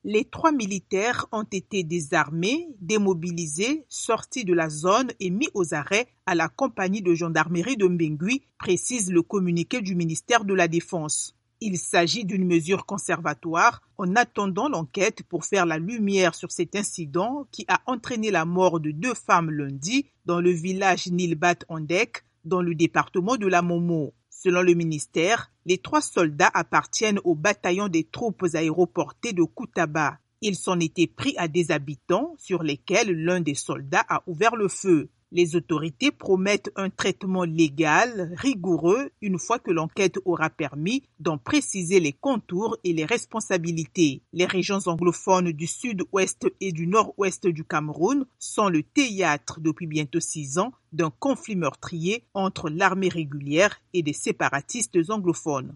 Les 3 militaires ont été désarmés, démobilisés, sortis de la zone et mis aux arrêts à la compagnie de gendarmerie de Mbengui, précise le communiqué du ministère de la Défense. Il s'agit d'une mesure conservatoire en attendant l'enquête pour faire la lumière sur cet incident qui a entraîné la mort de 2 femmes lundi dans le village Nilbat-Ondek, dans le département de la Momo. Selon le ministère, les 3 soldats appartiennent au bataillon des troupes aéroportées de Koutaba. Ils s'en étaient pris à des habitants sur lesquels l'un des soldats a ouvert le feu. Les autorités promettent un traitement légal, rigoureux, une fois que l'enquête aura permis d'en préciser les contours et les responsabilités. Les régions anglophones du sud-ouest et du nord-ouest du Cameroun sont le théâtre depuis bientôt 6 ans d'un conflit meurtrier entre l'armée régulière et des séparatistes anglophones.